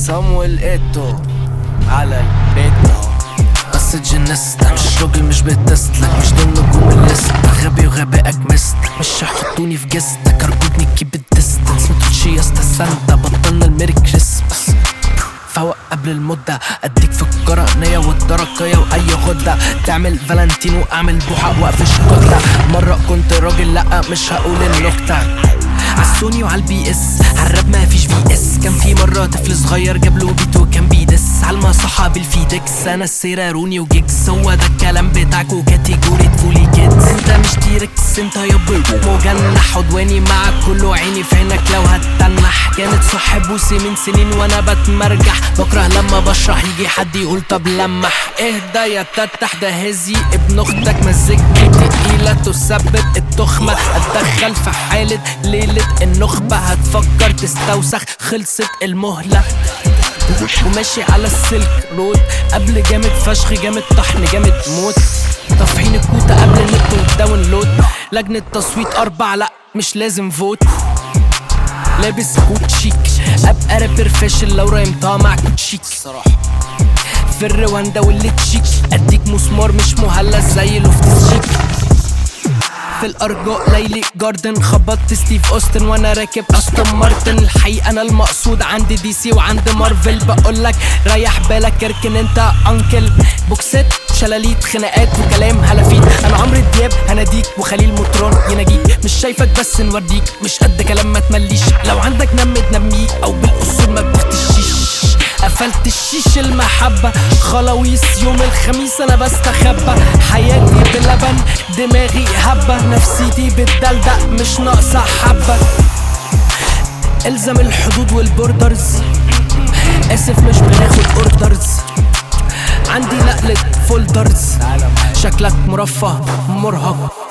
صامويل ايتو على البيت. بس اتجنست مش راجل مش بتسلك، مش ضمن نجوم الليست، غبي وغبائك مستك، مش هيحطوني في جستك، ارجوك كيب الديستنس، متقولشي يا استا سانتا، بطلنا الميري كريسماس. فوق قبل المدة اديك في القرنية والدرقية واي غدة، تعمل فالنتينو اعمل بوحة واقفش كتلة. مرة كنت راجل لأ مش هقول النكتة، عالسوني وعالبي اس عالراب مفيش في اس. كان في مرة طفل صغير جابله بيت وكان بيدس عالمصحة بالفيدكس، انا السيرة روني وجيكس، هو ده الكلام بتاعكو كاتيجوري تفولي كيدز. انت مش تيركس انت يابا مجنح، عدواني معك كله عيني في عينك لو هتتنح. كانت صاحب بوسي من سنين وانا بتمرجح، بكره لما بشرح يجي حد يقول طب لمح. اهدى يا تتح ده هزي ابن اختك، مزجتي تقيلة تسبب التخمة، اتدخل في حالة ليلة النخبة، هتفكر تستوسخ خلصت المهلة. وماشي على السلك رود قبل جامد فشخ جامد طحن جامد موت، طافحين الكوتة قبل النت والداونلود، لجنة تصويت 4 لأ مش لازم فوت. لابس كوت شيك ابقى رابر فاشل لو رايمتها مع كوت شيك الصراحة. في الرواندا واللي تشيك اديك مسمار مش مهلس زي لوفتس شيك. في الارجاء ليلي جاردن خبطت ستيف اوستن وانا راكب استون مارتن. الحقيقة انا المقصود عند دي سي وعند مارفل، بقولك ريح بالك اركن انت انكل. بوكسات شلاليت خناقات وكلام هلافيت، انا عمرو دياب هناديك وخليل مطران يناجيك، مش شايفك بس نورديك مش قد كلام ما تمليش، لو عندك نم تنميه او بالاصول ما بتختشيش. قفلت الشيش المحبة خلاويص يوم الخميس انا بستخبى، حياتي بلبن دماغي هبة، نفسيتي بالدلدق مش ناقصة حبة. الزم الحدود والبوردرز اسف مش بناخد اوردرز، عندي نقلة فولدرز، شكلك مرفه مرهق